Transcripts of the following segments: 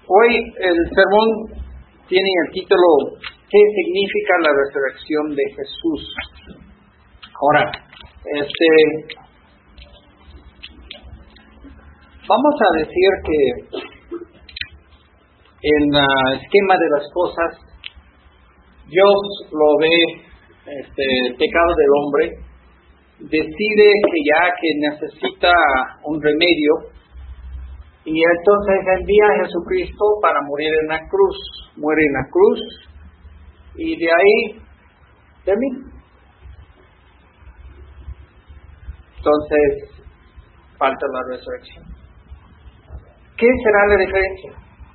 Hoy el sermón tiene el título ¿Qué significa la resurrección de Jesús? Ahora, vamos a decir que en el esquema de las cosas, Dios lo ve, el pecado del hombre, decide que necesita un remedio, y entonces envía a Jesucristo para morir en la cruz. Muere en la cruz, y de ahí termina. Entonces, falta la resurrección. ¿Qué será la diferencia?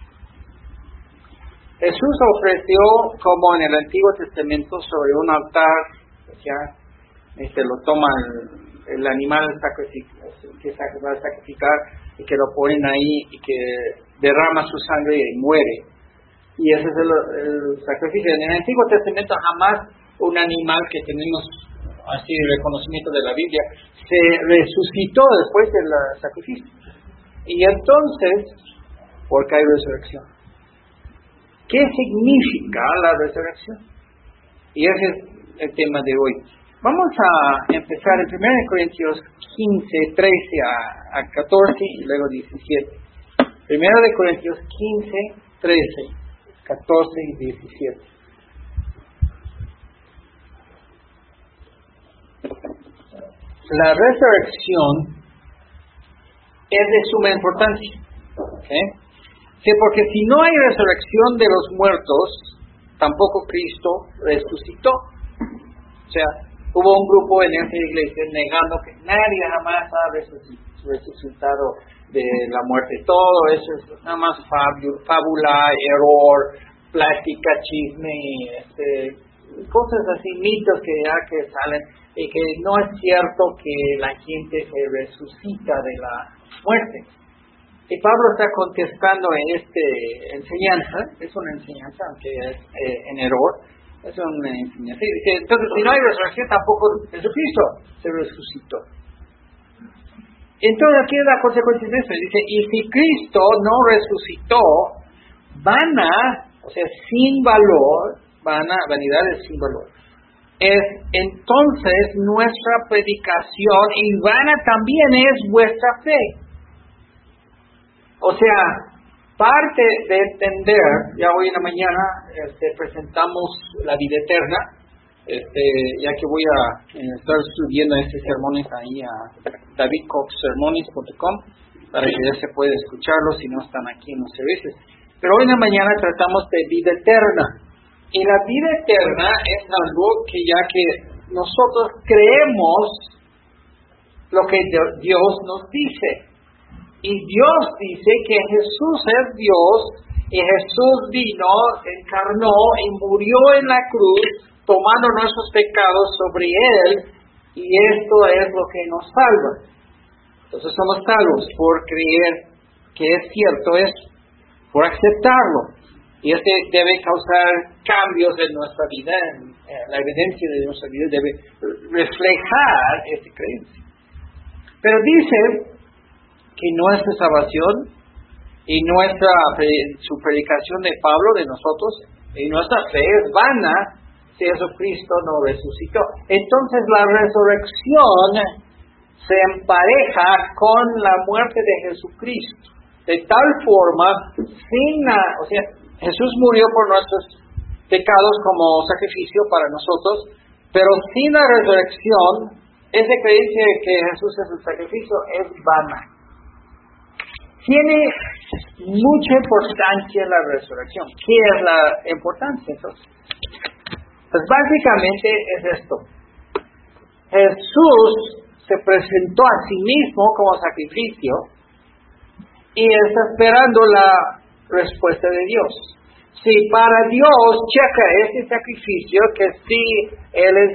Jesús ofreció, como en el Antiguo Testamento, sobre un altar, lo toma el animal que va a sacrificar, y que lo ponen ahí, y que derrama su sangre y muere. Y ese es el sacrificio. En el Antiguo Testamento jamás un animal que tenemos así de reconocimiento de la Biblia se resucitó después del sacrificio. Y entonces, ¿por qué hay resurrección? ¿Qué significa la resurrección? Y ese es el tema de hoy. Vamos a empezar en 1 Corintios 15, 13 a 14 y luego 17. 1 Corintios 15, 13, 14 y 17. La resurrección es de suma importancia. ¿Okay? Sí, porque si no hay resurrección de los muertos, tampoco Cristo resucitó. O sea, hubo un grupo en esa iglesia negando que nadie jamás ha resucitado de la muerte. Todo eso es nada más fábula, error, plática, chisme, cosas así, mitos que salen, y que no es cierto que la gente se resucita de la muerte. Y Pablo está contestando en esta enseñanza, es una enseñanza, aunque es en error, es una enseñanza. Entonces, si no hay resurrección, tampoco Jesucristo se resucitó. Entonces, aquí es la consecuencia de esto. Dice, y si Cristo no resucitó, sin valor, vanidad es sin valor. Es entonces nuestra predicación, y vana también es vuestra fe. O sea, parte de entender, ya hoy en la mañana presentamos la vida eterna, ya que voy a estar subiendo estos sermones ahí a davidcoxsermones.com para que ya se pueda escucharlos si no están aquí en los servicios. Pero hoy en la mañana tratamos de vida eterna. Y la vida eterna es algo que ya que nosotros creemos lo que Dios nos dice. Y Dios dice que Jesús es Dios, y Jesús vino, encarnó y murió en la cruz, tomando nuestros pecados sobre Él, y esto es lo que nos salva. Entonces somos salvos por creer que es cierto eso, por aceptarlo. Y debe causar cambios en nuestra vida, la evidencia de nuestra vida debe reflejar esa creencia. Pero dice que nuestra salvación y su predicación de Pablo, de nosotros, y nuestra fe es vana si Jesucristo no resucitó. Entonces la resurrección se empareja con la muerte de Jesucristo, de tal forma, Jesús murió por nuestros pecados como sacrificio para nosotros, pero sin la resurrección, esa creencia de que Jesús es el sacrificio es vana. Tiene mucha importancia la resurrección. ¿Qué es la importancia entonces? Pues básicamente es esto. Jesús se presentó a sí mismo como sacrificio y está esperando la respuesta de Dios. Si para Dios checa ese sacrificio, que sí, Él es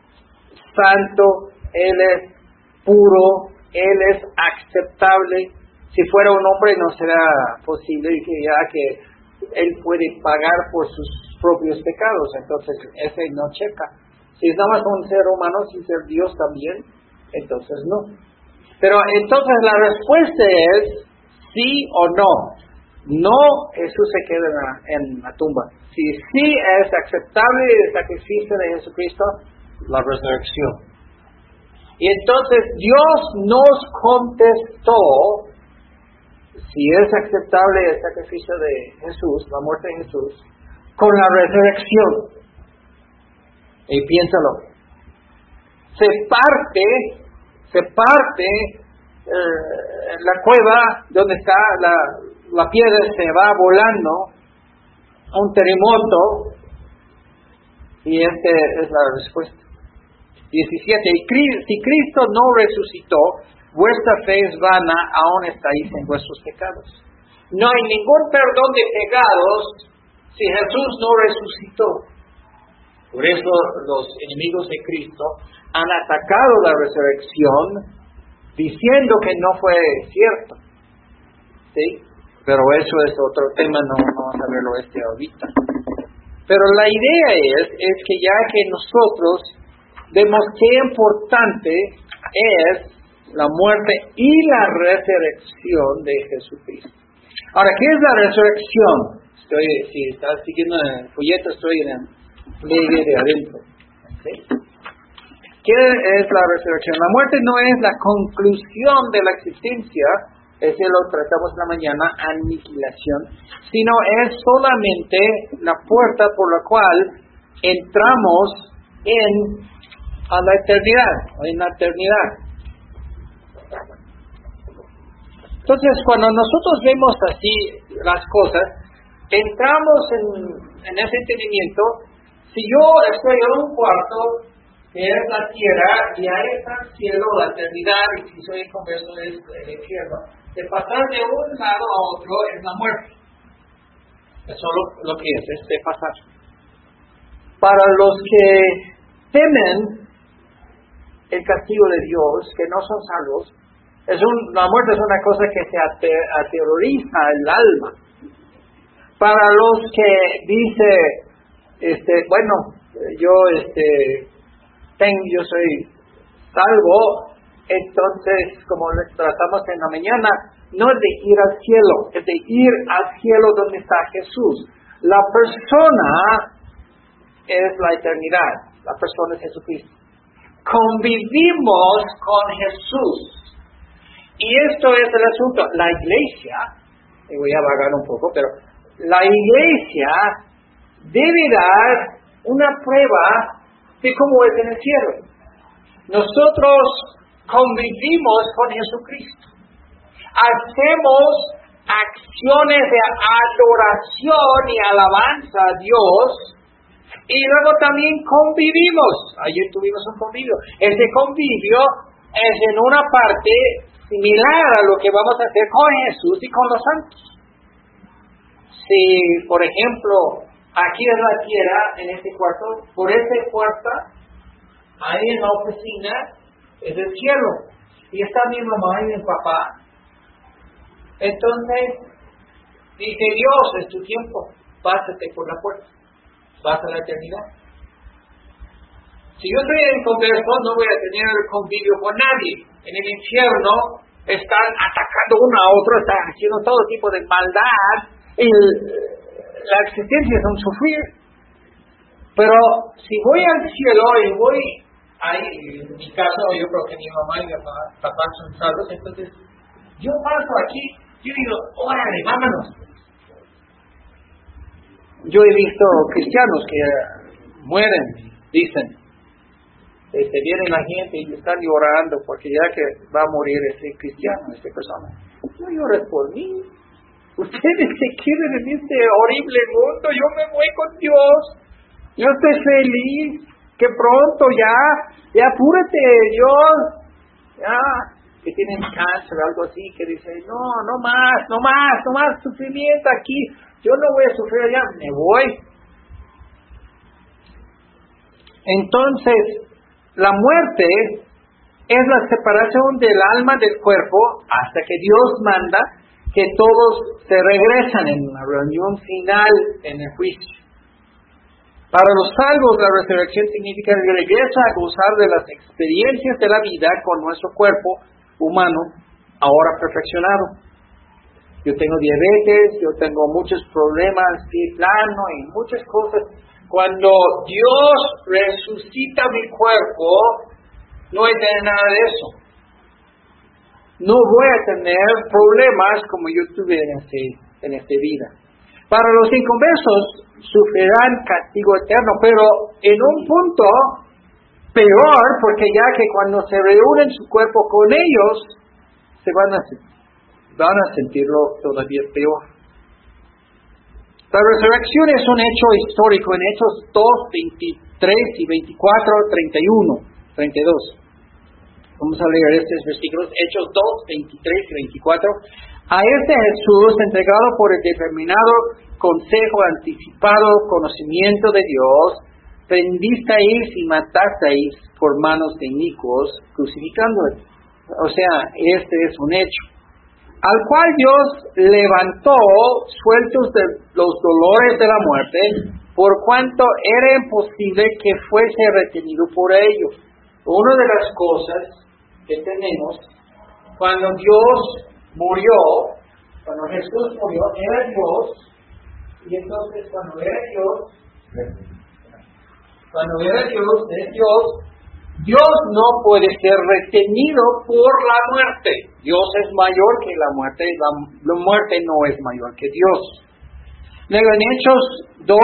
santo, Él es puro, Él es aceptable. Si fuera un hombre no será posible que Él puede pagar por sus propios pecados, entonces ese no checa. Si es nada más un ser humano sin ser Dios también, entonces no. Pero entonces la respuesta es sí o no. No, Jesús se queda en la tumba. Si sí es aceptable el sacrificio de Jesucristo, la resurrección. Y entonces Dios nos contestó, si es aceptable el sacrificio de Jesús, la muerte de Jesús, con la resurrección. Y piénsalo. Se parte la cueva donde está la piedra, se va volando, un terremoto, y esta es la respuesta. 17. Si Cristo no resucitó, vuestra fe es vana, aún estáis en vuestros pecados. No hay ningún perdón de pecados si Jesús no resucitó. Por eso los enemigos de Cristo han atacado la resurrección diciendo que no fue cierto. ¿Sí? Pero eso es otro tema, no vamos a verlo ahorita. Pero la idea es que ya que nosotros vemos qué importante es la muerte y la resurrección de Jesucristo. Ahora, ¿qué es la resurrección? Si estás siguiendo el folleto, estoy en el pliegue de adentro. ¿Sí? ¿Qué es la resurrección? La muerte no es la conclusión de la existencia, ese lo tratamos en la mañana, aniquilación, sino es solamente la puerta por la cual entramos a la eternidad. Entonces, cuando nosotros vemos así las cosas, entramos en ese entendimiento. Si yo estoy en un cuarto que es la tierra y ahí está el cielo, la eternidad, y si soy converso es el infierno, de pasar de un lado a otro es la muerte. Eso es lo que es de pasar. Para los que temen el castigo de Dios, que no son salvos, la muerte es una cosa que se aterroriza el alma. Para los que dice, yo soy salvo, entonces, como les tratamos en la mañana, no es de ir al cielo, es de ir al cielo donde está Jesús. La persona es la eternidad, la persona es Jesucristo. Convivimos con Jesús. Y esto es el asunto. La iglesia, y voy a vagar un poco, pero la iglesia debe dar una prueba de cómo es en el cielo. Nosotros convivimos con Jesucristo. Hacemos acciones de adoración y alabanza a Dios. Y luego también convivimos. Ayer tuvimos un convivio. Ese convivio es en una parte similar a lo que vamos a hacer con Jesús y con los santos. Si, por ejemplo, aquí es la tierra, en este cuarto, por esta puerta, ahí en la oficina, es el cielo. Y está mi mamá y mi papá. Entonces, dice Dios, es tu tiempo, pásate por la puerta, vas a la eternidad. Si yo estoy en converso, no voy a tener convivio con nadie. En el infierno están atacando uno a otro, están haciendo todo tipo de maldad. La existencia es un sufrir. Pero si voy al cielo y voy ahí, en mi caso, yo creo que mi mamá y mi papá son salvos, entonces yo paso aquí, yo digo, órale, vámonos. Yo he visto cristianos que mueren, dicen, viene la gente y están llorando porque ya que va a morir ese cristiano, esa persona. No llores por mí. Ustedes se queden en este horrible mundo, yo me voy con Dios. Yo estoy feliz, que pronto ya apúrate, Dios. Ya, que tienen cáncer o algo así, que dicen, no más sufrimiento aquí. Yo no voy a sufrir allá, me voy. Entonces, la muerte es la separación del alma del cuerpo hasta que Dios manda que todos se regresan en la reunión final en el juicio. Para los salvos, la resurrección significa el regreso a gozar de las experiencias de la vida con nuestro cuerpo humano ahora perfeccionado. Yo tengo diabetes, yo tengo muchos problemas de plano y muchas cosas. Cuando Dios resucita mi cuerpo, no voy a tener nada de eso. No voy a tener problemas como yo tuve en esta vida. Para los inconversos sufrirán castigo eterno, pero en un punto peor, porque ya que cuando se reúnen su cuerpo con ellos, se van a sentirlo todavía peor. La resurrección es un hecho histórico en Hechos 2, 23 y 24, 31, 32. Vamos a leer estos versículos, Hechos 2, 23 y 24. A este Jesús, entregado por el determinado consejo anticipado conocimiento de Dios, prendisteis y matasteis por manos de inicuos, crucificándole. O sea, este es un hecho. Al cual Dios levantó sueltos de los dolores de la muerte, por cuanto era imposible que fuese retenido por ellos. Una de las cosas que tenemos, cuando Dios murió, cuando Jesús murió, era Dios, y entonces cuando era Dios, es Dios, Dios no puede ser retenido por la muerte. Dios es mayor que la muerte, la muerte no es mayor que Dios. Luego en Hechos 2,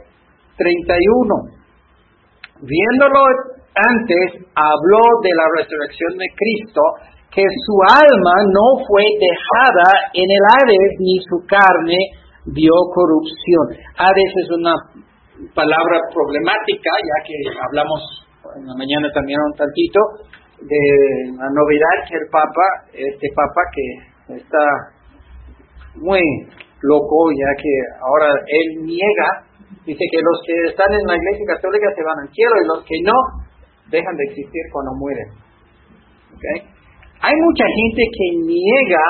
31, viéndolo antes, habló de la resurrección de Cristo, que su alma no fue dejada en el Hades, ni su carne vio corrupción. Hades es una palabra problemática, ya que hablamos en la mañana también un tantito de la novedad que este Papa que está muy loco, ya que ahora él niega, dice que los que están en la Iglesia Católica se van al cielo y los que no, dejan de existir cuando mueren. ¿Okay? Hay mucha gente que niega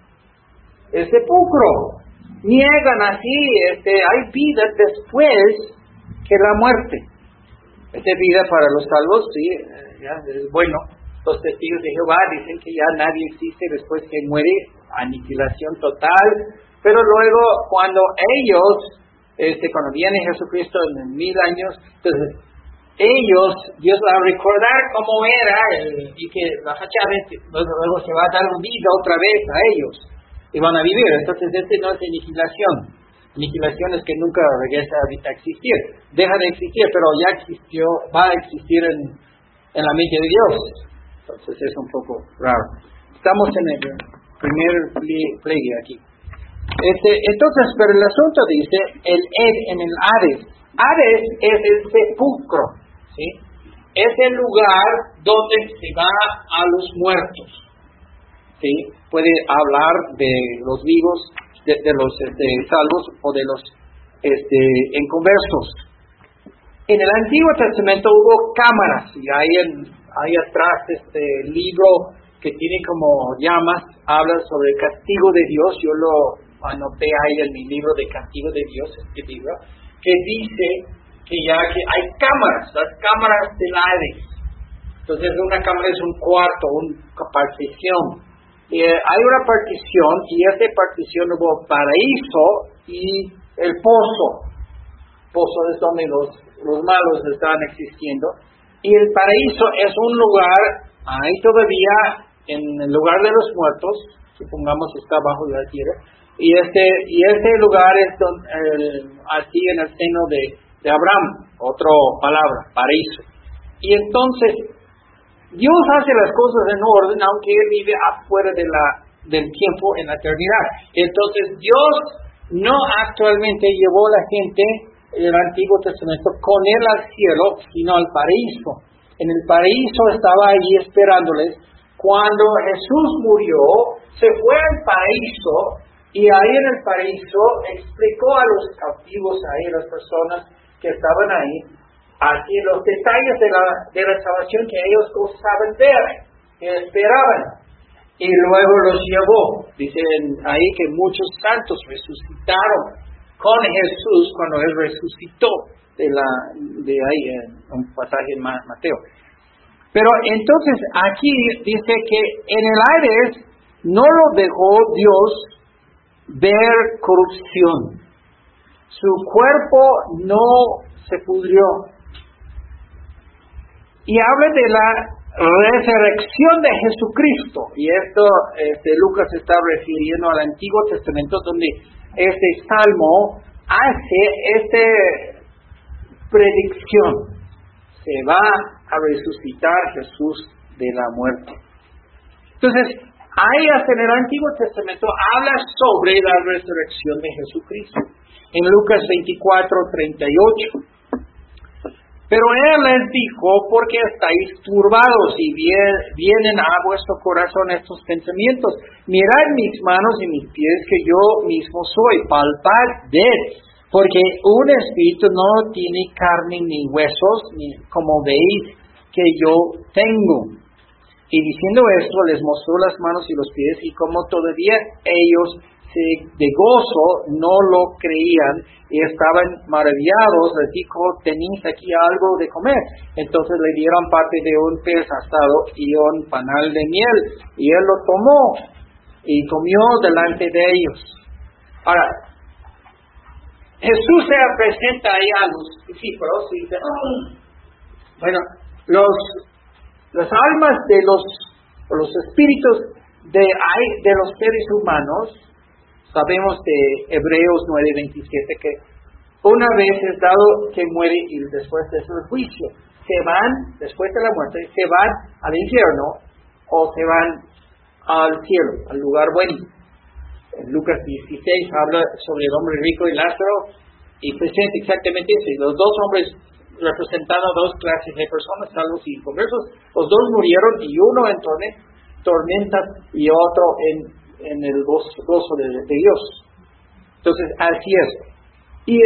el sepulcro, niegan así, hay vida después que la muerte. Esta vida para los salvos, sí, ya es bueno. Los testigos de Jehová dicen que ya nadie existe después que muere, aniquilación total, pero luego cuando ellos, cuando viene Jesucristo en 1000 años, entonces ellos, Dios va a recordar cómo era y que la fachada luego se va a dar vida otra vez a ellos y van a vivir. Entonces no es aniquilación. Aniquilación es que nunca regresa a existir. Deja de existir, pero ya existió, va a existir en la mente de Dios. Entonces es un poco raro. Estamos en el primer pliegue aquí. Entonces, pero el asunto dice, en el Hades. Hades es el sepulcro, ¿sí? Es el lugar donde se va a los muertos, ¿sí? Puede hablar de los vivos, de los salvos o de los inconversos. En el Antiguo Testamento hubo cámaras, y ahí atrás libro que tiene como llamas, habla sobre el castigo de Dios. Yo lo anoté ahí en mi libro de castigo de Dios, este libro, que dice que ya que hay cámaras, las cámaras del Hades. Entonces una cámara es un cuarto, una partición. Y hay una partición, y esta partición hubo paraíso y el pozo. Pozo es donde los malos estaban existiendo. Y el paraíso es un lugar, ahí todavía, en el lugar de los muertos, supongamos está bajo la tierra, y este lugar es así en el seno de Abraham, otra palabra, paraíso. Y entonces, Dios hace las cosas en orden, aunque Él vive afuera del tiempo en la eternidad. Entonces, Dios no actualmente llevó a la gente en el Antiguo Testamento con Él al cielo, sino al paraíso. En el paraíso estaba allí esperándoles. Cuando Jesús murió, se fue al paraíso, y ahí en el paraíso explicó a los cautivos, a las personas que estaban ahí, así los detalles de la salvación que ellos gozaban ver, que esperaban. Y luego los llevó. Dicen ahí que muchos santos resucitaron con Jesús cuando Él resucitó, de ahí en un pasaje en Mateo. Pero entonces aquí dice que en el Hades no lo dejó Dios ver corrupción. Su cuerpo no se pudrió. Y habla de la resurrección de Jesucristo. Y esto Lucas está refiriendo al Antiguo Testamento, donde este salmo hace esta predicción. Se va a resucitar Jesús de la muerte. Entonces, ahí hasta en el Antiguo Testamento habla sobre la resurrección de Jesucristo. En Lucas 24:38. Pero él les dijo, porque estáis turbados y vienen a vuestro corazón estos pensamientos. Mirad mis manos y mis pies, que yo mismo soy. Palpad, ved, porque un espíritu no tiene carne ni huesos, ni como veis que yo tengo. Y diciendo esto, les mostró las manos y los pies, y como todavía ellos de gozo no lo creían y estaban maravillados, les dijo, tenéis aquí algo de comer. Entonces le dieron parte de un pez asado y un panal de miel, y él lo tomó y comió delante de ellos. Ahora, Jesús se presenta ahí a los discípulos y dice, bueno, las almas de los espíritus de los seres humanos, sabemos de Hebreos 9:27 que una vez es dado que muere y después de eso el juicio, se van, después de la muerte, se van al infierno o se van al cielo, al lugar bueno. En Lucas 16 habla sobre el hombre rico y Lázaro y presenta exactamente eso. Los dos hombres representando dos clases de personas, salvos y inconversos, los dos murieron y uno en tormentas y otro en el gozo de Dios. Entonces, así es. Y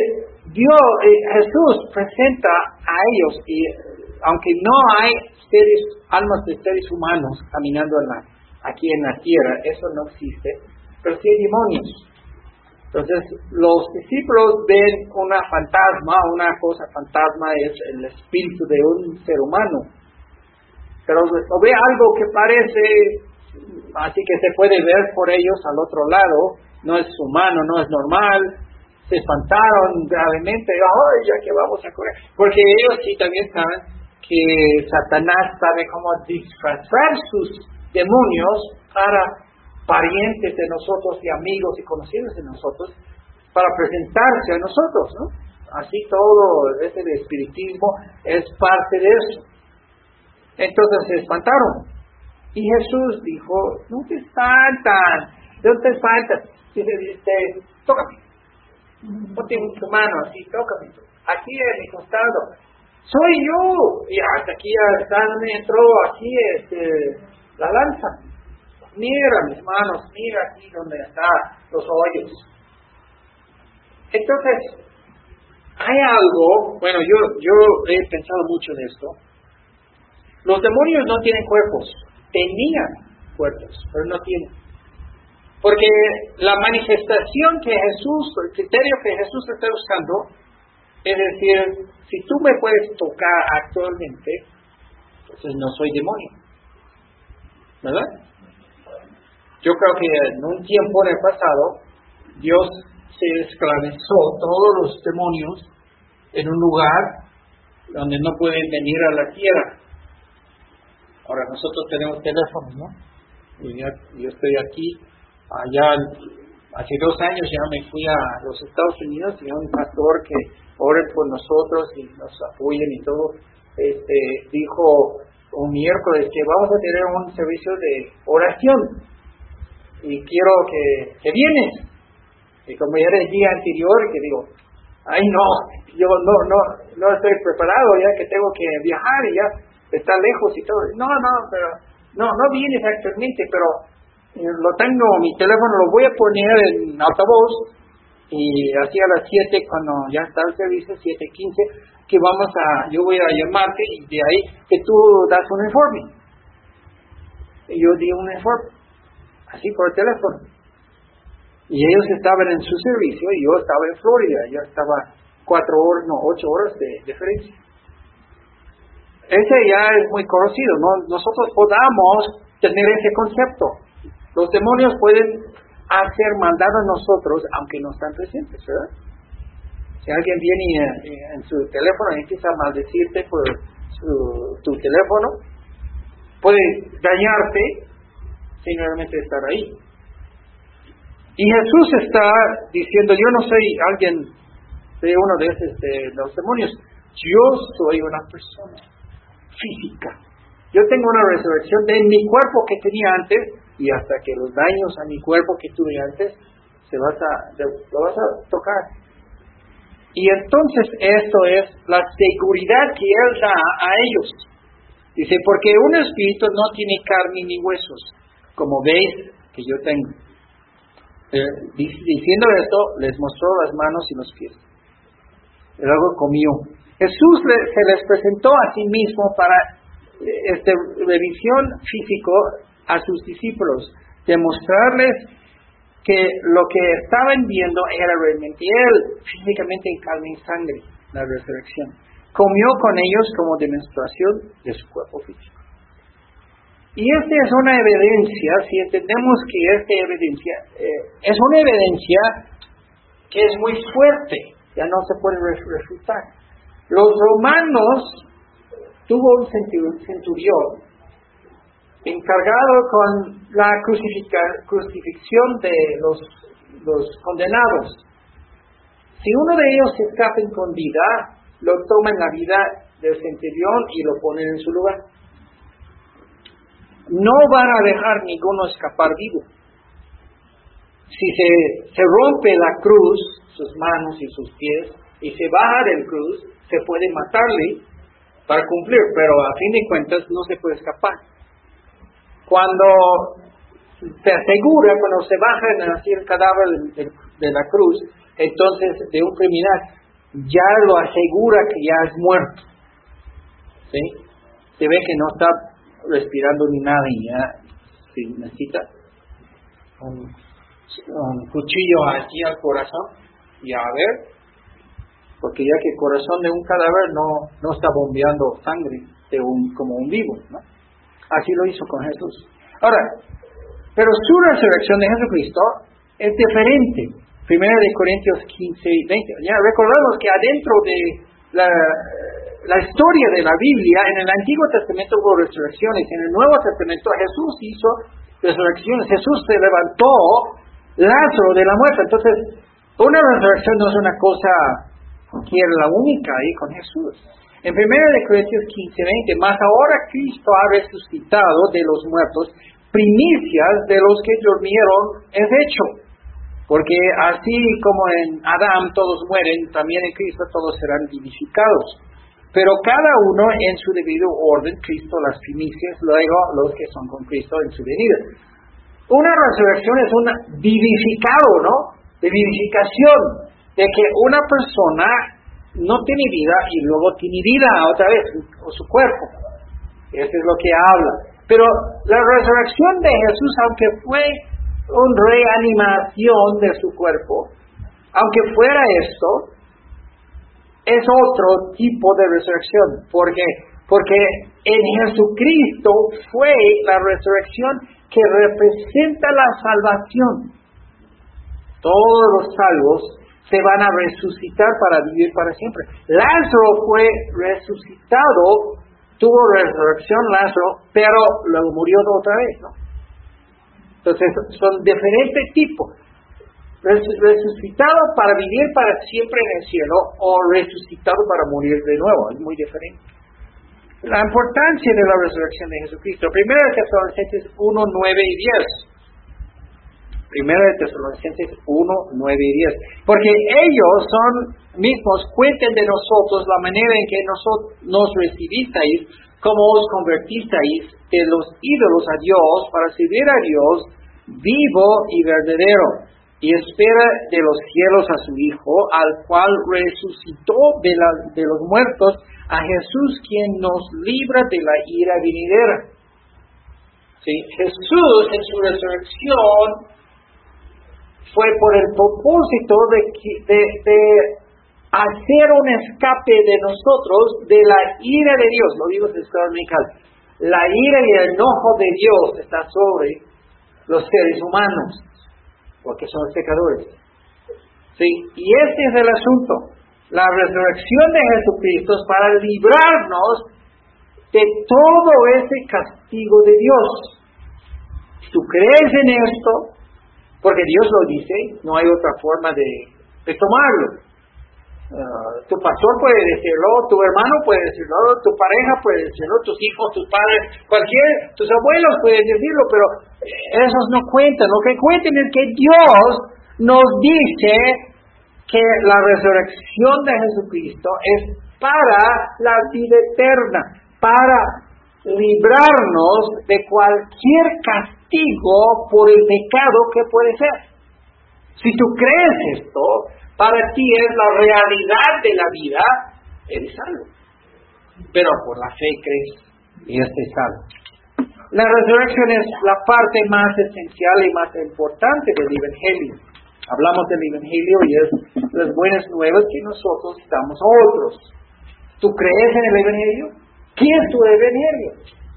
Jesús presenta a ellos, y aunque no hay almas de seres humanos caminando aquí en la tierra, eso no existe, pero sí hay demonios. Entonces, los discípulos ven una cosa fantasma es el espíritu de un ser humano, pero ve algo que parece, así que se puede ver por ellos al otro lado, no es humano, no es normal, se espantaron gravemente, ya que vamos a correr, porque ellos sí también saben que Satanás sabe cómo disfrazar sus demonios para parientes de nosotros y amigos y conocidos de nosotros, para presentarse a nosotros, ¿no? Así todo ese espiritismo es parte de eso. Entonces se espantaron. Y Jesús dijo, no te espantan. Dice, tócame. Ponte tu mano así, tócame. Aquí en mi costado. Soy yo. Y hasta aquí me entró aquí la lanza. Mira mis manos, mira aquí donde están los hoyos. Entonces, hay algo, bueno, yo he pensado mucho en esto. Los demonios no tienen cuerpos. Tenían cuerpos, pero no tienen. Porque la manifestación que Jesús, el criterio que Jesús está usando, es decir, si tú me puedes tocar actualmente, entonces no soy demonio. ¿Verdad? Yo creo que en un tiempo en el pasado, Dios se esclavizó todos los demonios en un lugar donde no pueden venir a la tierra. Ahora nosotros tenemos teléfonos, ¿no? Y yo estoy aquí, allá, hace 2 años ya me fui a los Estados Unidos y un pastor que ore por nosotros y nos apoyen y todo, dijo un miércoles que vamos a tener un servicio de oración y quiero que vienes. Y como ya era el día anterior, que digo, ay no, yo no estoy preparado ya que tengo que viajar y ya está lejos y todo. Pero no vienes actualmente, pero lo tengo, mi teléfono lo voy a poner en altavoz y así a las 7 cuando ya está el servicio, 7:15, que yo voy a llamarte y de ahí que tú das un informe. Y yo di un informe, así por teléfono. Y ellos estaban en su servicio y yo estaba en Florida, yo estaba 8 horas de diferencia. Ese ya es muy conocido, ¿no? Nosotros podamos tener ese concepto. Los demonios pueden hacer maldad a nosotros, aunque no están presentes, ¿verdad? Si alguien viene en su teléfono y empieza a maldecirte por tu teléfono, puede dañarte sin realmente estar ahí. Y Jesús está diciendo, yo no soy alguien de uno de los demonios, yo soy una persona física. Yo tengo una resurrección de mi cuerpo que tenía antes, y hasta que los daños a mi cuerpo que tuve antes, lo vas a tocar. Y entonces esto es la seguridad que Él da a ellos. Dice, porque un espíritu no tiene carne ni huesos, como veis que yo tengo. Diciendo esto, les mostró las manos y los pies. Y luego comió. Jesús se les presentó a sí mismo para revisión físico a sus discípulos, demostrarles que lo que estaban viendo era realmente Él, físicamente en carne y sangre, la resurrección. Comió con ellos como demostración de su cuerpo físico. Y esta es una evidencia, si entendemos que esta evidencia es una evidencia que es muy fuerte, ya no se puede refutar. Los romanos tuvo un centurión encargado con la crucifixión de los condenados. Si uno de ellos se escapa con vida, lo toman la vida del centurión y lo ponen en su lugar. No van a dejar ninguno escapar vivo. Si se rompe la cruz, sus manos y sus pies, y se baja del cruz, se puede matarle para cumplir, pero a fin de cuentas no se puede escapar. Cuando se asegura, cuando se baja así el cadáver de la cruz, entonces de un criminal, ya lo asegura que ya es muerto. ¿Sí? Se ve que no está respirando ni nada y ya si necesita un cuchillo aquí al corazón y a ver, porque ya que el corazón de un cadáver no está bombeando sangre como un vivo, ¿no? Así lo hizo con Jesús. Ahora, pero su resurrección de Jesucristo es diferente. 1 Corintios 15 y 20. Ya recordamos que adentro de la historia de la Biblia, en el Antiguo Testamento hubo resurrecciones, en el Nuevo Testamento Jesús hizo resurrecciones. Jesús se levantó Lázaro de la muerte. Entonces, una resurrección no es una cosa que era la única ahí con Jesús. En 1 Corintios 15, 20, mas ahora Cristo ha resucitado de los muertos, primicias de los que durmieron es hecho. Porque así como en Adán todos mueren, también en Cristo todos serán vivificados. Pero cada uno en su debido orden, Cristo las primicias, luego los que son con Cristo en su venida. Una resurrección es un vivificado, ¿no? De vivificación, de que una persona no tiene vida y luego tiene vida otra vez, o su cuerpo. Eso es lo que habla. Pero la resurrección de Jesús, aunque fue una reanimación de su cuerpo, aunque fuera esto, es otro tipo de resurrección. ¿Por qué? Porque en Jesucristo fue la resurrección que representa la salvación. Todos los salvos se van a resucitar para vivir para siempre. Lázaro fue resucitado, tuvo resurrección Lázaro, pero luego murió otra vez, ¿no? Entonces son diferentes tipos. Resucitado para vivir para siempre en el cielo o resucitado para morir de nuevo, es muy diferente. La importancia de la resurrección de Jesucristo. 1 Tesalonicenses 1, 9 y 10. 1 Tesalonicenses 1, 9 y 10. Porque ellos mismos cuenten de nosotros la manera en que nos recibisteis, como os convertisteis de los ídolos a Dios para servir a Dios vivo y verdadero, y espera de los cielos a su Hijo, al cual resucitó de los muertos, a Jesús, quien nos libra de la ira venidera. ¿Sí? Jesús en su resurrección fue por el propósito de hacer un escape de nosotros de la ira de Dios. Lo digo en escuela dominical. La ira y el enojo de Dios está sobre los seres humanos. porque somos pecadores. Sí, y este es el asunto. La resurrección de Jesucristo es para librarnos de todo ese castigo de Dios. ¿Tú crees en esto? Porque Dios lo dice, no hay otra forma de tomarlo. Tu pastor puede decirlo, tu hermano puede decirlo, tu pareja puede decirlo, tus hijos, tus padres, tus abuelos pueden decirlo, pero esos no cuentan. Lo que cuentan es que Dios nos dice que la resurrección de Jesucristo es para la vida eterna, para librarnos de cualquier castigo por el pecado que puede ser. Si tú crees esto, para ti es la realidad de la vida, eres salvo. Pero por la fe crees y estés salvo. La resurrección es la parte más esencial y más importante del Evangelio. Hablamos del Evangelio y es las buenas nuevas que nosotros damos a otros. ¿Tú crees en el Evangelio? ¿Qué es tu Evangelio?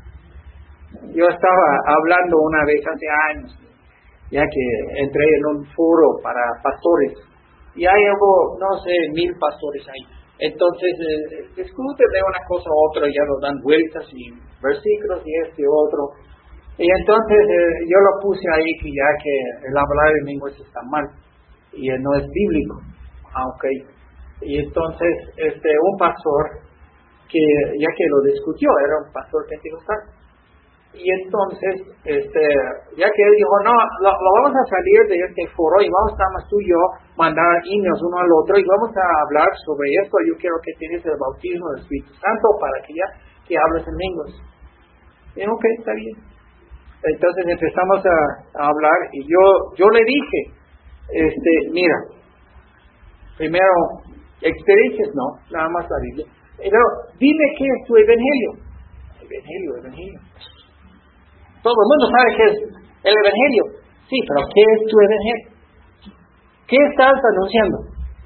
Yo estaba hablando una vez hace años, ya que entré en un foro para pastores. Y hay algo, no sé, 1000 pastores ahí. Entonces, discuten de una cosa u otra, ya nos dan vueltas y versículos y este y otro. Y entonces yo lo puse ahí que ya que el hablar en lenguas está mal y no es bíblico. Okay. Y entonces un pastor que ya que lo discutió, era un pastor pentecostal. Y entonces, ya que él dijo, no, lo vamos a salir de este foro y vamos a estar más tú y yo, mandar emails uno al otro y vamos a hablar sobre esto. Yo quiero que tienes el bautismo del Espíritu Santo para que hables en lenguas. Y ok, está bien. Entonces empezamos a hablar y yo le dije, mira, primero, experiencias no, nada más la Biblia. Pero dime qué es tu evangelio. Evangelio. Todo el mundo sabe qué es el Evangelio. Sí, pero ¿qué es tu Evangelio? ¿Qué estás anunciando?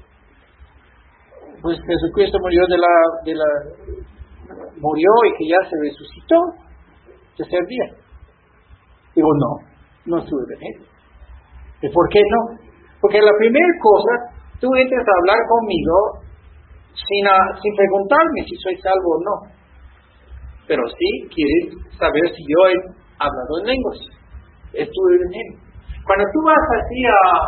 Pues Jesucristo murió murió y que ya se resucitó tercer día. Digo, no es tu Evangelio. ¿Y por qué no? Porque la primera cosa, tú entras a hablar conmigo sin preguntarme si soy salvo o no. Pero sí quieres saber si yo he hablado en lenguas. Es tu evangelio. Cuando tú vas así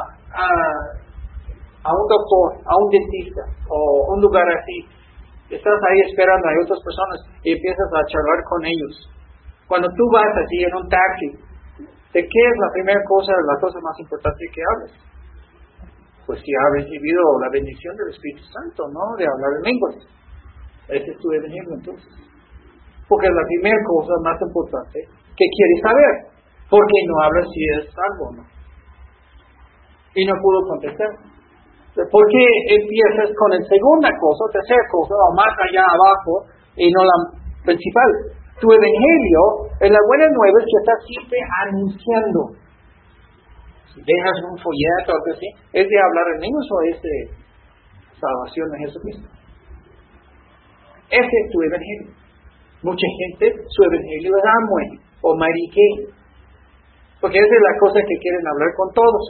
a un doctor, a un dentista, o un lugar así, estás ahí esperando, hay otras personas, y empiezas a charlar con ellos. Cuando tú vas así en un taxi, ¿de qué es la primera cosa, la cosa más importante que hables? Pues si has recibido la bendición del Espíritu Santo, ¿no? De hablar en lenguas. Ese es tu evangelio entonces. Porque es la primera cosa más importante que quieres saber. ¿Por qué no hablas si es salvo o no? Y no pudo contestar. ¿Por qué empiezas con la segunda cosa, tercera cosa, o más allá abajo, y no la principal? Tu evangelio es la buena nueva que estás siempre anunciando. Si dejas un folleto o algo así, ¿es de hablar en lenguas o es de salvación de Jesucristo? Ese es tu evangelio. Mucha gente, su evangelio es Amway o Mary Kay, porque esa es la cosa que quieren hablar con todos.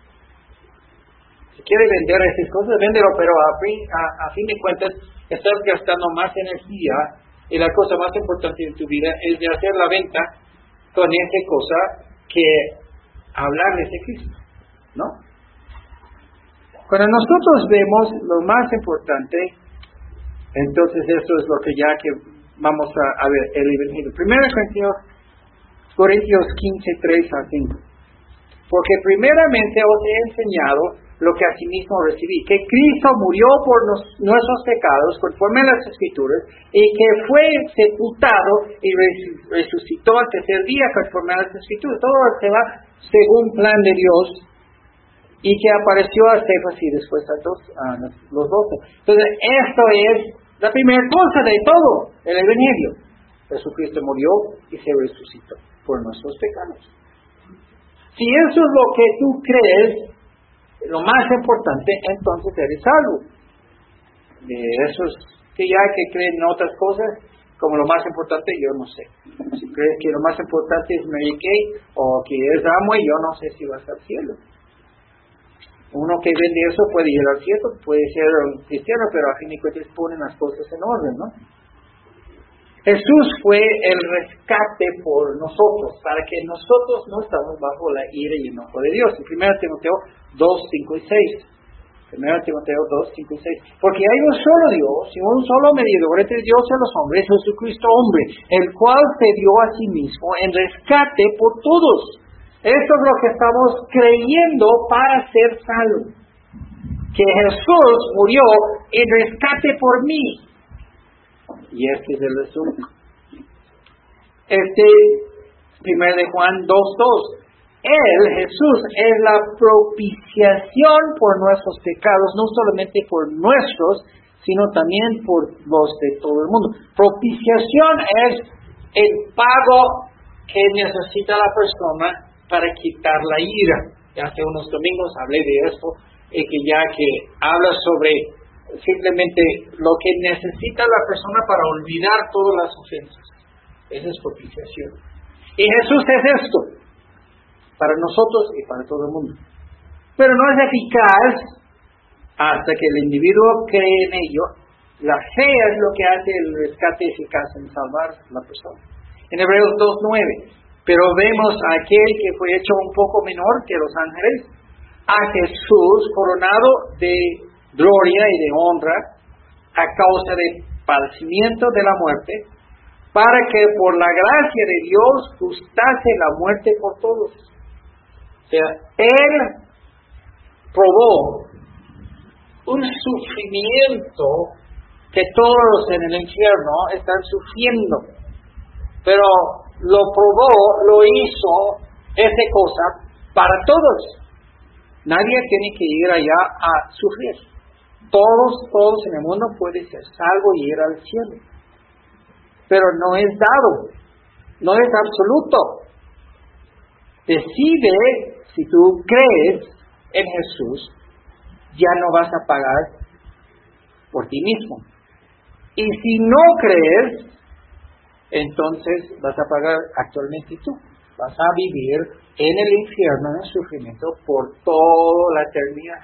Si quiere vender esas cosas, véndelo, pero a fin de cuentas estás gastando más energía y la cosa más importante en tu vida es de hacer la venta con esa cosa que hablarles de Cristo, ¿no? Cuando nosotros vemos lo más importante, entonces eso es lo que ya que vamos a ver el evangelio. 1 Corintios 15, 3 a 5. Porque primeramente os he enseñado lo que asimismo recibí, que Cristo murió por nuestros pecados conforme a las Escrituras, y que fue sepultado y resucitó al tercer día conforme a las Escrituras. Todo se va según plan de Dios, y que apareció a Cefas y después a los 12. Entonces, esto es la primera cosa de todo el evangelio. Jesucristo murió y se resucitó por nuestros pecados. Si eso es lo que tú crees, lo más importante, entonces eres salvo. De esos que ya que creen en otras cosas, como lo más importante, yo no sé. Si crees que lo más importante es Mary Kay o que es Amway, yo no sé si vas al cielo. Uno que vende eso puede ir al cielo, puede ser un cristiano, pero a fin de cuentas ponen las cosas en orden, ¿no? Jesús fue el rescate por nosotros, para que nosotros no estamos bajo la ira y enojo de Dios. En 1 Timoteo 2, 5 y 6. 1 Timoteo 2, 5 y 6. Porque hay un solo Dios y un solo mediador entre Dios y los hombres, Jesucristo hombre, el cual se dio a sí mismo en rescate por todos. Esto es lo que estamos creyendo para ser salvos. Que Jesús murió en rescate por mí. Y este es el asunto. 1 de Juan 2:2. Él, Jesús, es la propiciación por nuestros pecados, no solamente por nuestros, sino también por los de todo el mundo. Propiciación es el pago que necesita la persona para quitar la ira. Hace unos domingos hablé de esto, que habla sobre simplemente lo que necesita la persona para olvidar todas las ofensas. Esa es propiciación. Y Jesús es esto, para nosotros y para todo el mundo. Pero no es eficaz hasta que el individuo cree en ello. La fe es lo que hace el rescate eficaz en salvar a la persona. En Hebreos 2:9, pero vemos a aquel que fue hecho un poco menor que los ángeles, a Jesús coronado de gloria y de honra a causa del padecimiento de la muerte, para que por la gracia de Dios gustase la muerte por todos. O sea, Él probó un sufrimiento que todos en el infierno están sufriendo, pero lo probó, lo hizo, esa cosa, para todos. Nadie tiene que ir allá a sufrir. Todos en el mundo pueden ser salvos y ir al cielo. Pero no es dado, no es absoluto. Decide, si tú crees en Jesús, ya no vas a pagar por ti mismo. Y si no crees, entonces vas a pagar actualmente tú. Vas a vivir en el infierno, en el sufrimiento, por toda la eternidad.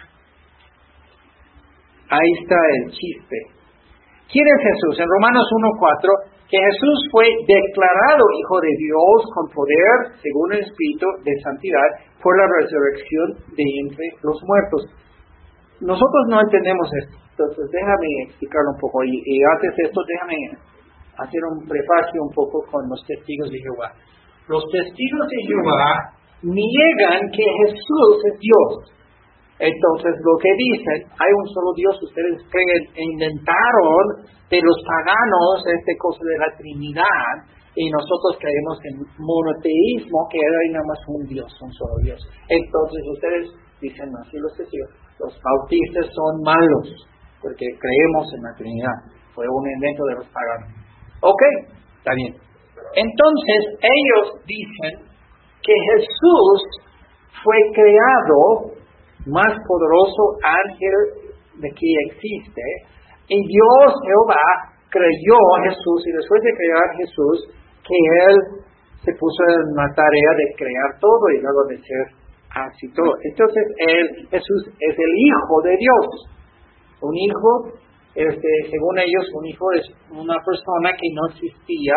Ahí está el chiste. ¿Quién es Jesús? En Romanos 1:4, que Jesús fue declarado Hijo de Dios con poder, según el Espíritu de Santidad, por la resurrección de entre los muertos. Nosotros no entendemos esto, entonces déjame explicarlo un poco. Y antes de esto, déjame hacer un prefacio un poco con los testigos de Jehová. Los testigos de Jehová niegan que Jesús es Dios. Entonces, lo que dicen, hay un solo Dios, ustedes creen, inventaron de los paganos esta cosa de la Trinidad, y nosotros creemos en monoteísmo, que hay nada más un Dios, un solo Dios. Entonces, ustedes dicen, así los testigos, los bautistas son malos, porque creemos en la Trinidad. Fue un invento de los paganos. Ok, está bien. Entonces, ellos dicen que Jesús fue creado más poderoso ángel de que existe, y Dios Jehová creyó a Jesús, y después de crear a Jesús, que Él se puso en la tarea de crear todo y luego de ser así todo. Entonces Jesús es el Hijo de Dios. Un hijo, según ellos, un hijo es una persona que no existía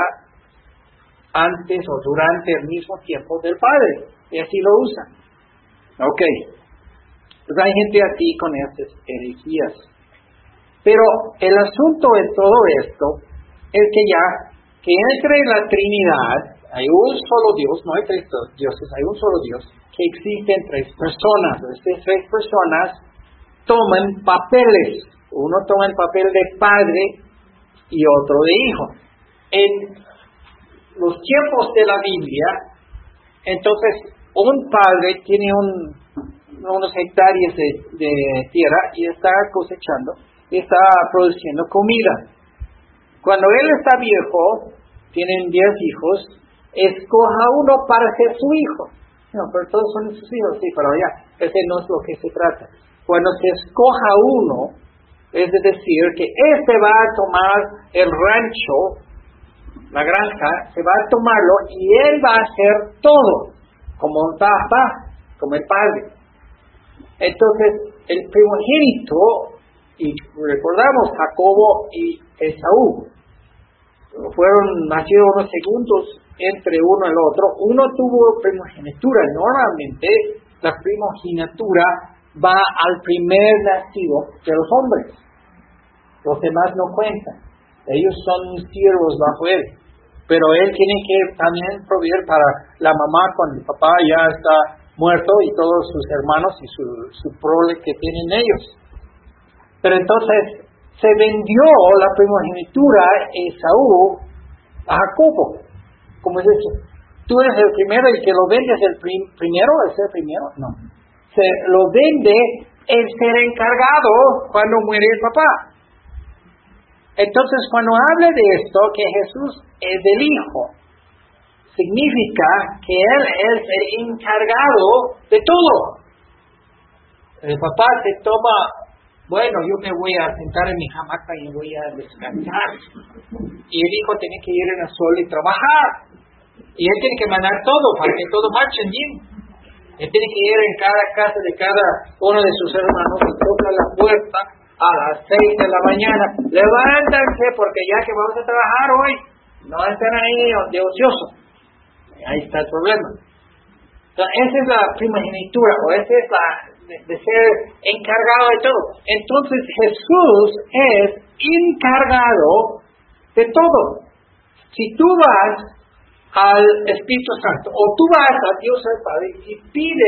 antes o durante el mismo tiempo del Padre, y así lo usan. Ok. Pues hay gente aquí con estas herejías. Pero el asunto de todo esto es que entre la Trinidad hay un solo Dios, no hay tres dioses, hay un solo Dios, que existen tres personas. Estas tres personas toman papeles. Uno toma el papel de padre y otro de hijo. En los tiempos de la Biblia, entonces un padre tiene unos hectáreas de tierra y está cosechando y está produciendo comida. Cuando él está viejo, tienen 10 hijos, escoja uno para ser su hijo. No, pero todos son sus hijos, sí, pero ya, ese no es lo que se trata. Cuando se escoja uno, es decir, que va a tomar el rancho, la granja, se va a tomarlo y él va a hacer todo, como un papá, como el padre. Entonces, el primogénito, y recordamos Jacobo y Esaú, fueron nacidos unos segundos entre uno y el otro. Uno tuvo primogenitura. Normalmente la primogenitura va al primer nacido de los hombres. Los demás no cuentan. Ellos son siervos bajo él. Pero él tiene que también proveer para la mamá cuando el papá ya está muerto y todos sus hermanos y su prole que tienen ellos. Pero entonces se vendió la primogenitura Esaú a Jacobo. ¿Cómo es eso? Tú eres el primero y que lo vendes el primero, ¿es el primero? No. Se lo vende el ser encargado cuando muere el papá. Entonces, cuando habla de esto, que Jesús es del Hijo, significa que Él es el encargado de todo. El papá se toma, bueno, yo me voy a sentar en mi hamaca y voy a descansar. Y el Hijo tiene que ir en el sol y trabajar. Y Él tiene que mandar todo para que todo marche bien. Él tiene que ir en cada casa de cada uno de sus hermanos y toca la puerta a las 6 de la mañana. Levántense porque ya que vamos a trabajar hoy, no estén ahí de ocioso. Ahí está el problema. Entonces, esa es la primogenitura, o esa es la de ser encargado de todo. Entonces Jesús es encargado de todo. Si tú vas al Espíritu Santo, o tú vas a Dios el Padre y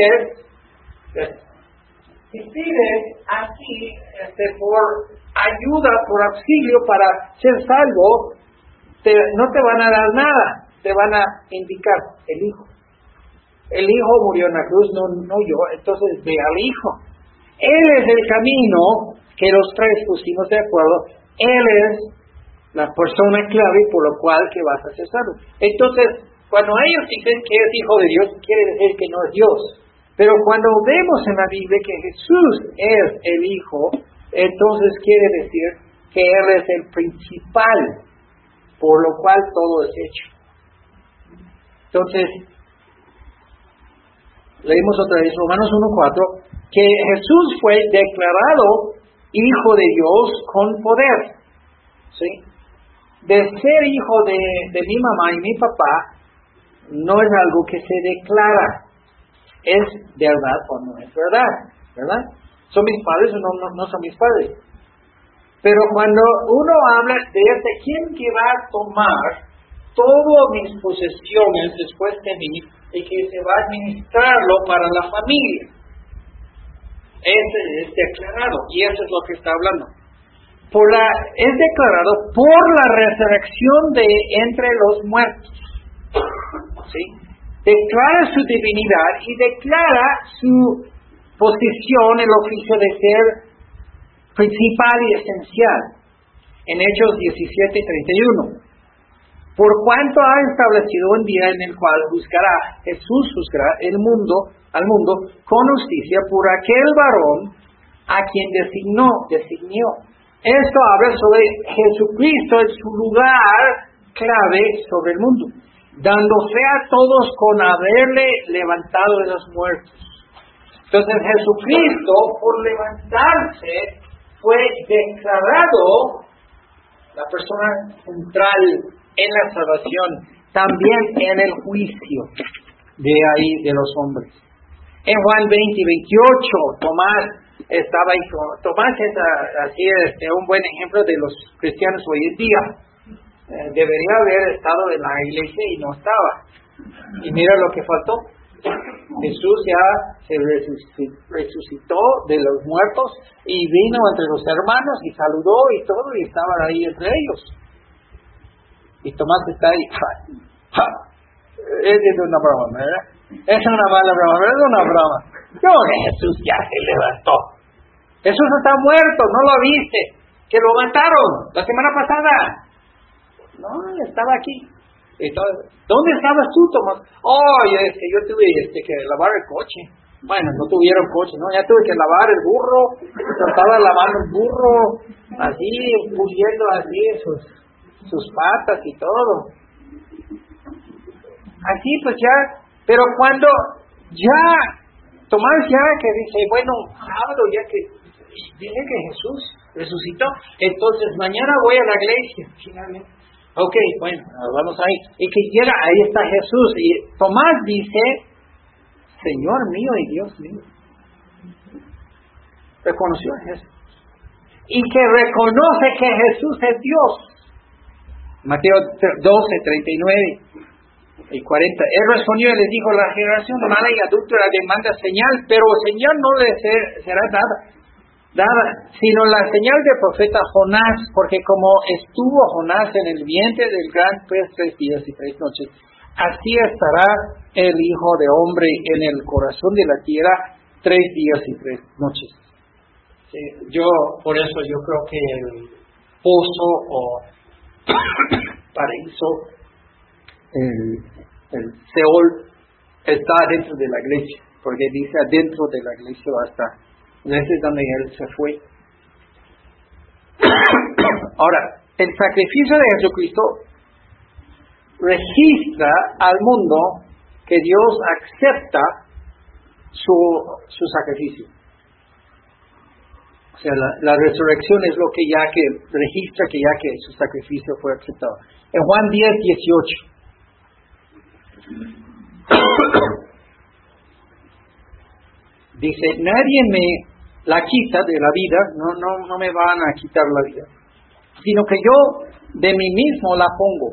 pides así por ayuda, por auxilio para ser salvo, no te van a dar nada, te van a indicar el Hijo. El Hijo murió en la cruz, no yo, entonces ve al Hijo. Él es el camino que los tres pusimos de acuerdo. Él es la persona clave por lo cual que vas a ser salvo. Entonces, cuando ellos dicen que es Hijo de Dios, quiere decir que no es Dios. Pero cuando vemos en la Biblia que Jesús es el Hijo, entonces quiere decir que Él es el principal, por lo cual todo es hecho. Entonces, leímos otra vez Romanos 1:4, que Jesús fue declarado Hijo de Dios con poder. ¿Sí? De ser hijo de mi mamá y mi papá, no es algo que se declara. ¿Es verdad o no es verdad? ¿Verdad? ¿Son mis padres o no son mis padres? Pero cuando uno habla de quién que va a tomar todas mis posesiones después de mí y que se va a administrarlo para la familia, ese es declarado, y eso es lo que está hablando. Es declarado por la resurrección de entre los muertos. ¿Sí? Declara su divinidad y declara su posición, el oficio de ser principal y esencial. En Hechos 17:31. Por cuanto ha establecido un día en el cual Jesús juzgará al mundo con justicia por aquel varón a quien designó. Esto habla sobre Jesucristo en su lugar clave sobre el mundo, dando fe a todos con haberle levantado de los muertos. Entonces Jesucristo, por levantarse, fue declarado la persona central en la salvación, también en el juicio de los hombres. En Juan 20:28, Tomás estaba ahí. Tomás es así un buen ejemplo de los cristianos hoy en día. Debería haber estado en la iglesia y no estaba. Y mira lo que faltó. Jesús ya se resucitó de los muertos y vino entre los hermanos y saludó y todo, y estaban ahí entre ellos. Y Tomás está ahí. Es una broma, ¿verdad? Es una mala broma, ¿verdad? Es una broma. No, Jesús ya se levantó. Jesús está muerto, ¿no lo viste? Que lo mataron la semana pasada. No, estaba aquí. Entonces, ¿dónde estabas tú, Tomás? Yo tuve que lavar el coche. Bueno, no tuvieron coche, ¿no? Ya tuve que lavar el burro. Estaba lavando el burro, así, puliendo así sus patas y todo. Así pues ya, pero cuando ya Tomás ya que dice, bueno, sábado ya que dice que Jesús resucitó, entonces mañana voy a la iglesia, finalmente. Ok, bueno, vamos ahí. Y que llega, ahí está Jesús. Y Tomás dice, Señor mío y Dios mío. Reconoció a Jesús. Y que reconoce que Jesús es Dios. Mateo 12, 39 y 40. Él respondió y les dijo, la generación mala y adúltera demanda señal, pero señal no le será dada, sino la señal del profeta Jonás, porque como estuvo Jonás en el vientre del gran pez 3 días y 3 noches, así estará el Hijo de Hombre en el corazón de la tierra 3 días y 3 noches. Sí, por eso yo creo que el pozo o paraíso, el Seol, está dentro de la iglesia, porque dice adentro de la iglesia va a estar. Ese es donde él se fue. Ahora, el sacrificio de Jesucristo registra al mundo que Dios acepta su sacrificio. O sea, la resurrección es lo que registra que su sacrificio fue aceptado. En Juan 10, 18. Dice, nadie me la quita de la vida, no me van a quitar la vida, sino que yo de mí mismo la pongo.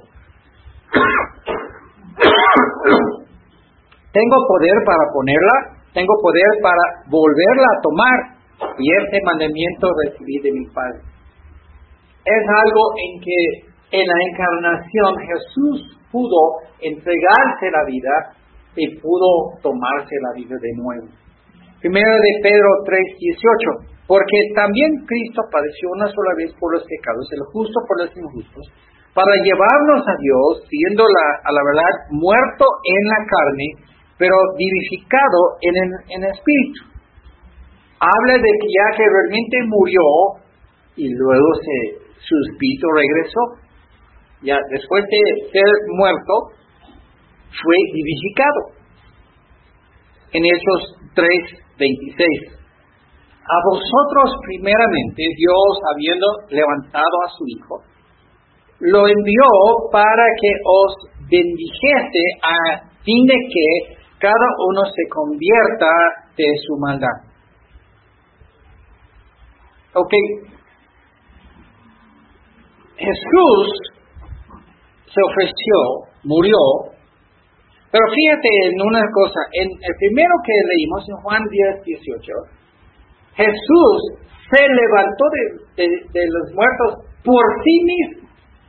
Tengo poder para ponerla, tengo poder para volverla a tomar, y este mandamiento recibí de mi Padre. Es algo en que en la encarnación Jesús pudo entregarse la vida y pudo tomarse la vida de nuevo. Primero de Pedro 3:18, porque también Cristo padeció una sola vez por los pecados, el justo por los injustos, para llevarnos a Dios, siendo a la verdad muerto en la carne, pero vivificado en espíritu. Habla de que ya que realmente murió y luego su espíritu regresó, ya después de ser muerto, fue vivificado. En Hechos 3:26. A vosotros primeramente Dios, habiendo levantado a su Hijo, lo envió para que os bendijese a fin de que cada uno se convierta de su maldad. Ok. Jesús se ofreció, murió, pero fíjate en una cosa, en el primero que leímos, en Juan 10:18, Jesús se levantó de los muertos por sí mismo.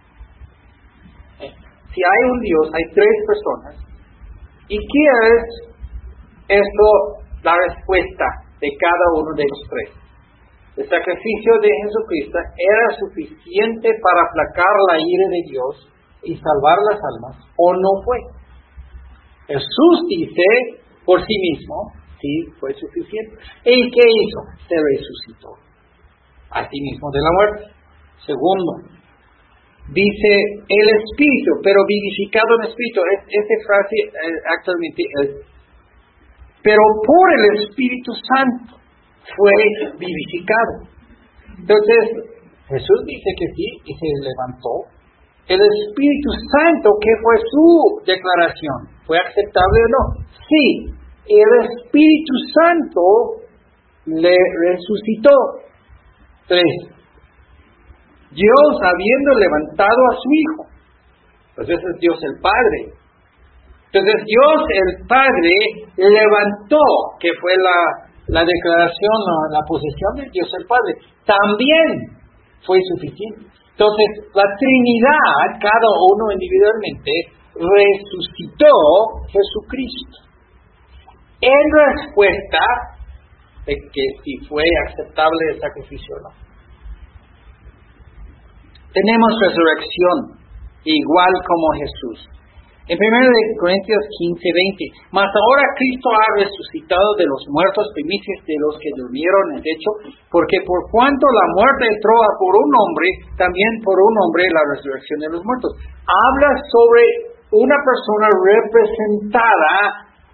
Si hay un Dios, hay tres personas, ¿y qué es esto, la respuesta de cada uno de los tres? El sacrificio de Jesucristo era suficiente para aplacar la ira de Dios y salvar las almas, ¿o no fue? Jesús dice por sí mismo, sí, fue suficiente. ¿Y qué hizo? Se resucitó a sí mismo de la muerte. Segundo, dice el Espíritu, pero vivificado en Espíritu. Esta frase actualmente es, pero por el Espíritu Santo fue vivificado. Entonces, Jesús dice que sí y se levantó. El Espíritu Santo, ¿qué fue su declaración? ¿Fue aceptable o no? Sí, el Espíritu Santo le resucitó. 3. Dios habiendo levantado a su Hijo. Entonces es Dios el Padre. Entonces Dios el Padre levantó, que fue la declaración, la posesión de Dios el Padre, también fue suficiente. Entonces, la Trinidad, cada uno individualmente, resucitó Jesucristo. En respuesta de que si fue aceptable el sacrificio o no. Tenemos resurrección, igual como Jesús. En 1 Corintios 15:20, mas ahora Cristo ha resucitado de los muertos, primicias de los que durmieron, de hecho, porque por cuanto la muerte entró por un hombre, también por un hombre la resurrección de los muertos. Habla sobre una persona representada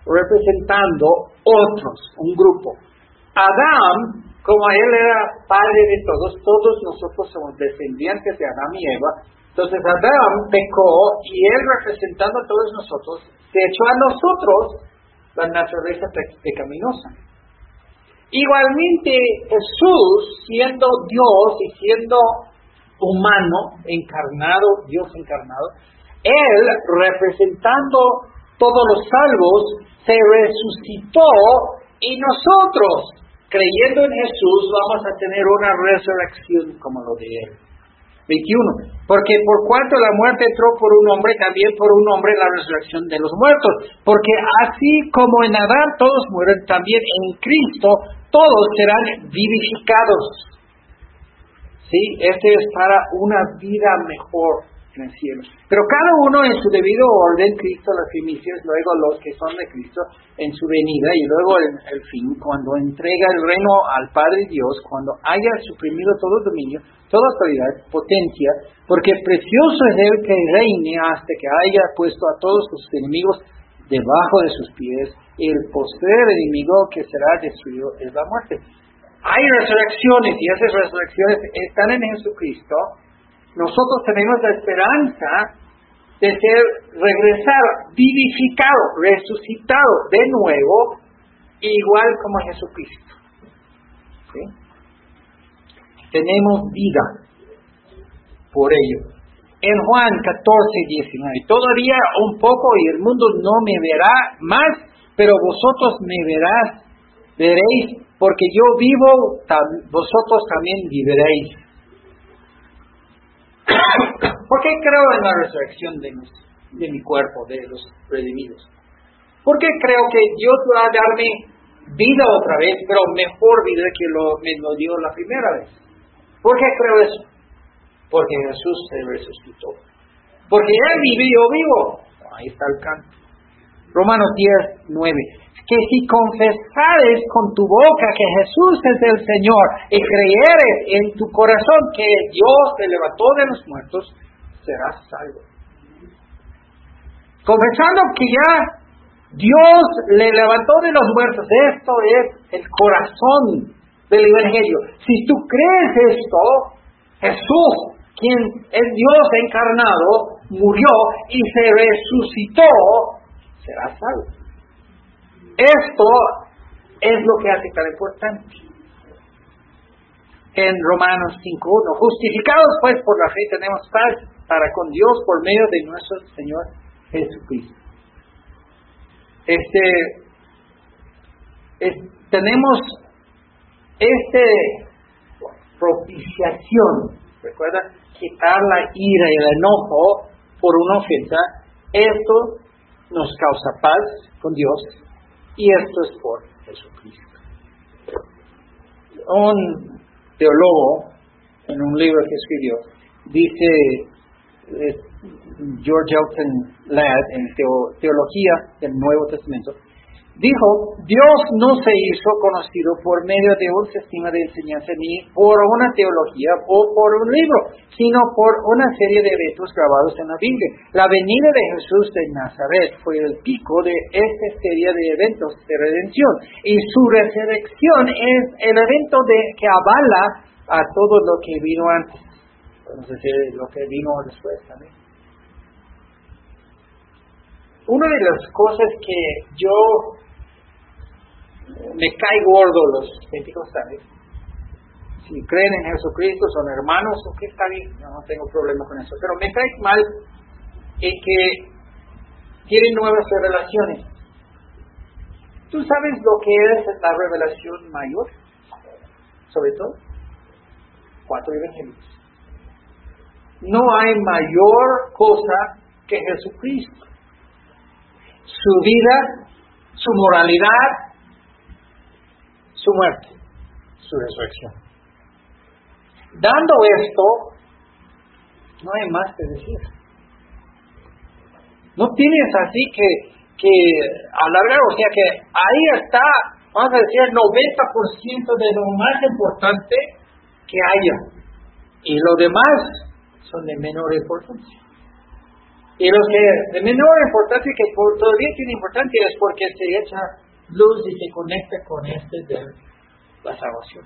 representando otros, un grupo. Adán, como él era padre de todos, todos nosotros somos descendientes de Adán y Eva. Entonces Adán pecó y él, representando a todos nosotros, se echó a nosotros la naturaleza pecaminosa. Igualmente Jesús, siendo Dios y siendo humano, encarnado, Dios encarnado, él, representando todos los salvos, se resucitó y nosotros, creyendo en Jesús, vamos a tener una resurrección como lo de él. 21. Porque por cuanto la muerte entró por un hombre, también por un hombre la resurrección de los muertos. Porque así como en Adán todos mueren, también en Cristo todos serán vivificados. ¿Sí? Este es para una vida mejor en el cielo. Pero cada uno en su debido orden, Cristo las primicias, luego los que son de Cristo en su venida y luego el fin, cuando entrega el reino al Padre Dios, cuando haya suprimido todo dominio, toda autoridad, potencia, porque precioso es el que reine hasta que haya puesto a todos sus enemigos debajo de sus pies. El postrer enemigo que será destruido es la muerte. Hay resurrecciones y esas resurrecciones están en Jesucristo. Nosotros tenemos la esperanza de regresar vivificado, resucitado de nuevo, igual como Jesucristo. ¿Sí? Tenemos vida por ello. En Juan 14:19, todavía un poco y el mundo no me verá más, pero vosotros me veréis, porque yo vivo, vosotros también viviréis. ¿Por qué creo en la resurrección de mi cuerpo, de los redimidos? ¿Por qué creo que Dios va a darme vida otra vez, pero mejor vida que me lo dio la primera vez? ¿Por qué creo eso? Porque Jesús se resucitó. Porque Él vive y yo vivo. Ahí está el canto. Romanos 10:9. Que si confesares con tu boca que Jesús es el Señor y creyeres en tu corazón que Dios te levantó de los muertos, serás salvo. Confesando que ya Dios le levantó de los muertos, esto es el corazón del Evangelio. Si tú crees esto, Jesús, quien es Dios encarnado, murió y se resucitó, serás salvo. Esto es lo que hace tan importante. En Romanos 5:1, justificados pues por la fe tenemos paz para con Dios por medio de nuestro Señor Jesucristo. Tenemos propiciación, recuerda, quitar la ira y el enojo por una ofensa. Esto nos causa paz con Dios. Y esto es por Jesucristo. Un teólogo, en un libro que escribió, dice George Elton Ladd, en Teología del Nuevo Testamento, dijo: Dios no se hizo conocido por medio de un sistema de enseñanza ni por una teología o por un libro, sino por una serie de eventos grabados en la Biblia. La venida de Jesús de Nazaret fue el pico de esta serie de eventos de redención, y su resurrección es el evento que avala a todo lo que vino antes, podemos decir lo que vino después también. Una de las cosas que yo me cae gordo los pentecostales, si creen en Jesucristo, son hermanos, o que está bien, no tengo problema con eso, pero me cae mal en que tienen nuevas revelaciones. ¿Tú sabes lo que es la revelación mayor? Sobre todo, 4 evangelios. No hay mayor cosa que Jesucristo. Su vida, su moralidad, su muerte, su resurrección. Dando esto, no hay más que decir. No tienes así que alargar, o sea que ahí está, vamos a decir, el 90% de lo más importante que haya. Y lo demás son de menor importancia. Y los que de menor importancia, que todavía tiene importancia, es porque se echa luz y se conecta con de la salvación.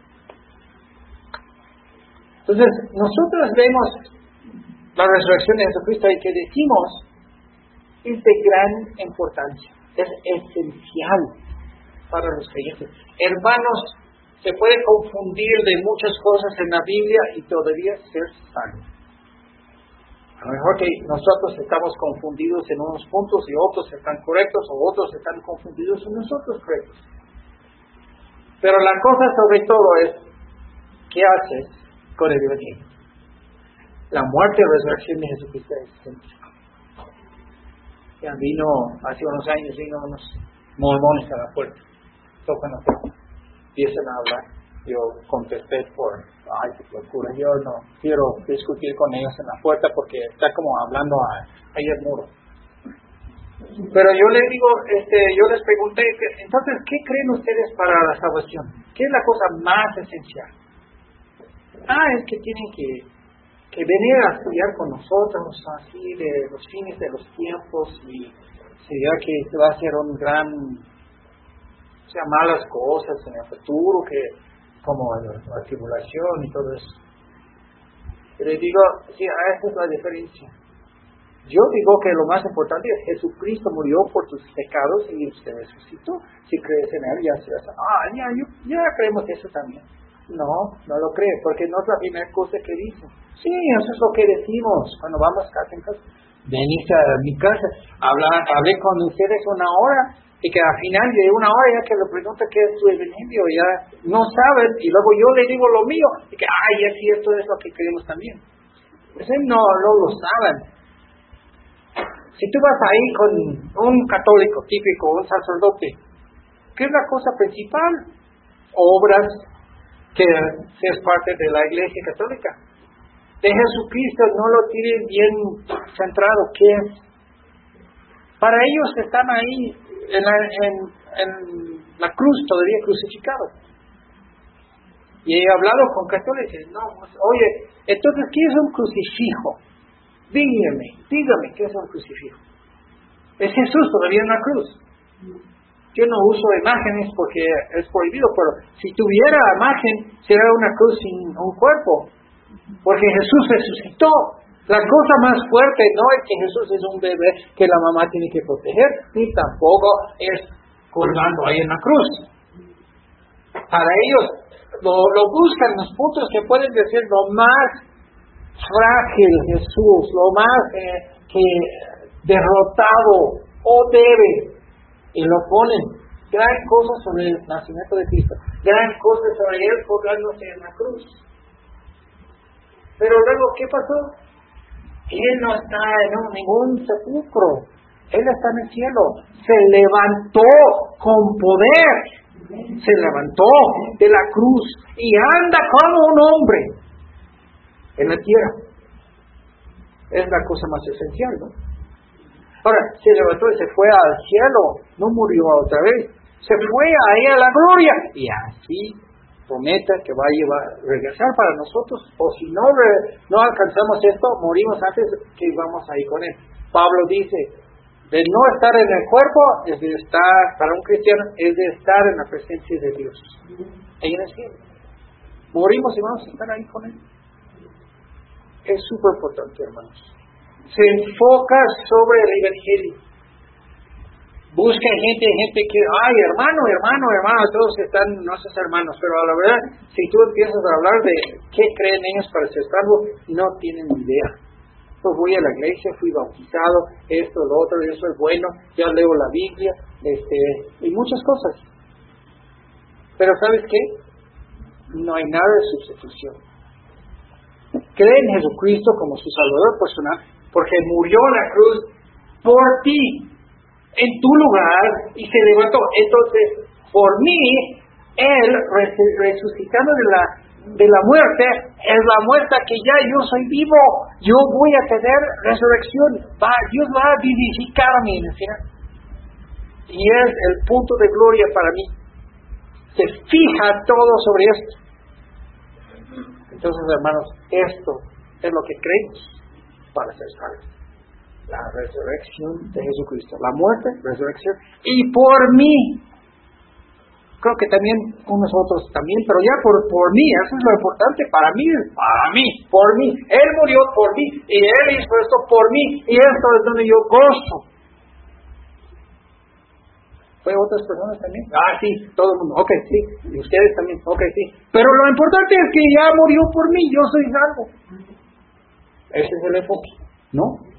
Entonces, nosotros vemos la resurrección de Jesucristo y que decimos es de gran importancia, es esencial para los creyentes. Hermanos, se puede confundir de muchas cosas en la Biblia y todavía ser salvo. A lo mejor que nosotros estamos confundidos en unos puntos y otros están correctos, o otros están confundidos y nosotros correctos. Pero la cosa sobre todo es, ¿qué haces con el Evangelio? La muerte y resurrección de Jesucristo es esencial. Ya hace unos años, vino unos mormones a la puerta, tocan la puerta, empiezan a hablar. Yo contesté ay, qué locura, yo no quiero discutir con ellos en la puerta porque está como hablando ahí al muro. Pero yo les digo, yo les pregunté, entonces, ¿qué creen ustedes para la salvación? ¿Qué es la cosa más esencial? Es que tienen que venir a estudiar con nosotros, así, de los fines de los tiempos, y sería que va a ser un gran, malas cosas en el futuro, como la tribulación y todo eso. Y les digo, sí, esa es la diferencia. Yo digo que lo más importante es Jesucristo murió por tus pecados y se resucitó. Si crees en Él, ya creemos eso también. No lo cree, porque no es la primera cosa que dice. Sí, eso es lo que decimos cuando vamos casa en casa. Veniste a mi casa, hablé con ustedes una hora, y que al final de una hora ya que le pregunta qué es tu evangelio, ya no saben, y luego yo le digo lo mío, y que, es cierto, es lo que creemos también. Pues no lo saben. Si tú vas ahí con un católico típico, un sacerdote, ¿qué es la cosa principal? Obras, que seas parte de la Iglesia Católica. De Jesucristo no lo tienen bien centrado, ¿qué es? Para ellos están ahí en la cruz, todavía crucificado. Y he hablado con católicos, oye, entonces, ¿qué es un crucifijo? Dígame, ¿qué es un crucifijo? Es Jesús todavía en la cruz. Yo no uso imágenes porque es prohibido, pero si tuviera imagen, sería una cruz sin un cuerpo, porque Jesús resucitó. La cosa más fuerte no es que Jesús es un bebé que la mamá tiene que proteger, ni tampoco es colgando ahí en la cruz. Para ellos lo buscan los puntos que pueden decir lo más frágil Jesús, lo más que derrotado o débil, y lo ponen. Gran cosa sobre el nacimiento de Cristo, gran cosa sobre Él colgándose en la cruz. Pero luego, ¿qué pasó? Él no está en ningún sepulcro. Él está en el cielo. Se levantó con poder. Se levantó de la cruz y anda como un hombre en la tierra. Es la cosa más esencial, ¿no? Ahora, se levantó y se fue al cielo. No murió otra vez. Se fue ahí a la gloria. Y así promete que va a regresar para nosotros, o si no alcanzamos esto, morimos antes que vamos ahí con Él. Pablo dice, de no estar en el cuerpo, es de estar, para un cristiano, es de estar en la presencia de Dios. Ahí en el cielo. Morimos y vamos a estar ahí con Él. Es súper importante, hermanos. Se enfoca sobre el Evangelio. Busca gente que, hermano, todos están nuestros hermanos, pero a la verdad, si tú empiezas a hablar de qué creen ellos para ser salvos, no tienen idea. Pues voy a la iglesia, fui bautizado, esto, lo otro, eso es bueno, ya leo la Biblia, y muchas cosas. Pero ¿sabes qué? No hay nada de sustitución. Cree en Jesucristo como su Salvador personal, porque murió en la cruz por ti, en tu lugar, y se levantó. Entonces, por mí, Él resucitando de la muerte, es la muerte que ya yo soy vivo. Yo voy a tener resurrección. Dios va a vivificarme en el final. Y es el punto de gloria para mí. Se fija todo sobre esto. Entonces, hermanos, esto es lo que creemos para ser salvos. la resurrección de Jesucristo, la muerte, resurrección, y por mí. Creo que también unos otros también, pero ya por mí, eso es lo importante para mí, por mí. Él murió por mí, y Él hizo esto por mí, y esto es donde yo gozo. ¿Fue otras personas también? Sí, todo el mundo, ok, sí, y ustedes también, ok, sí. Pero lo importante es que ya murió por mí, yo soy salvo. Ese es el enfoque, ¿no?